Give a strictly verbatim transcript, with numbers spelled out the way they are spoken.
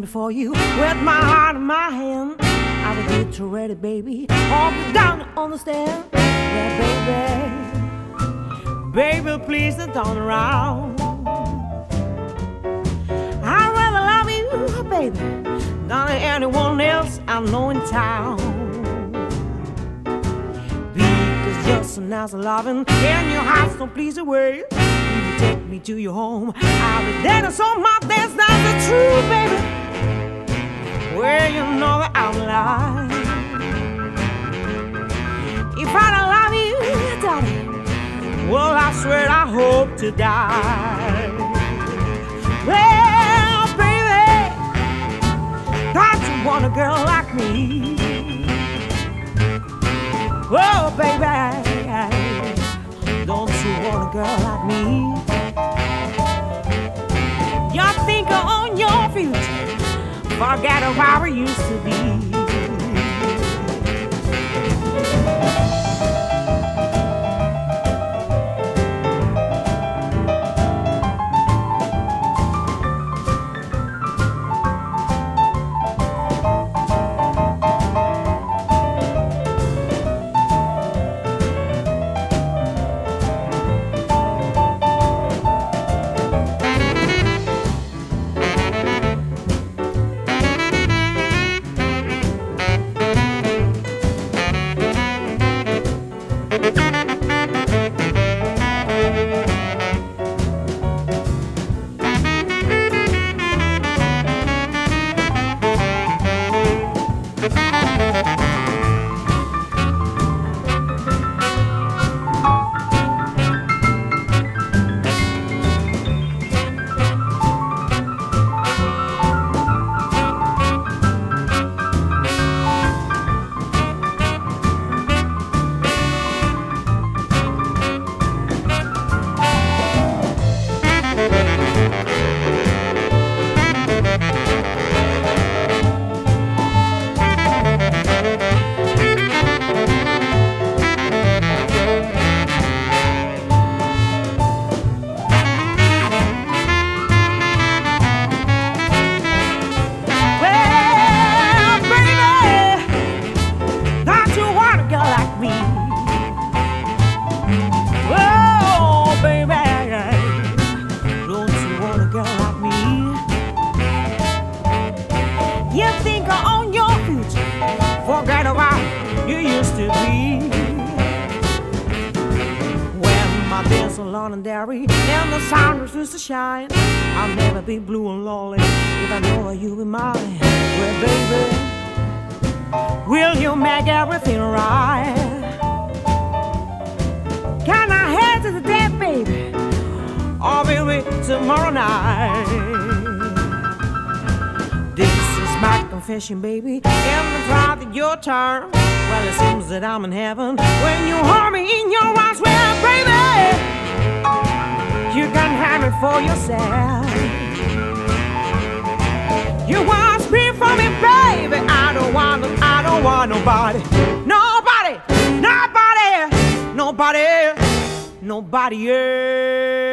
before you with my heart in my hand. I will get you ready, baby. Hold me down, you understand? Yeah, baby, baby, please don't turn around. I'd rather love you, baby, than anyone else I know in town. Because you're so nice and loving, and your heart's so pleased away. You take me to your home. I'll be there so much, that's not the truth, baby. Well, you know that I'm lying. If I don't love you, darling, well, I swear I hope to die. Well, baby, don't you want a girl like me? Oh, baby, don't you want a girl like me? You think on your future, forget how we used to be. And the sun refuses to shine. I'll never be blue and lonely if I know you'll be mine. Well, baby, will you make everything right? Can I head to the dead, baby? Or will we tomorrow night? This is my confession, baby, and the trial of your turn. Well, it seems that I'm in heaven when you hold me in your arms. Well, baby, you can have it for yourself. You want to speak for me, baby. I don't want, I don't want nobody, nobody, nobody, nobody, nobody else.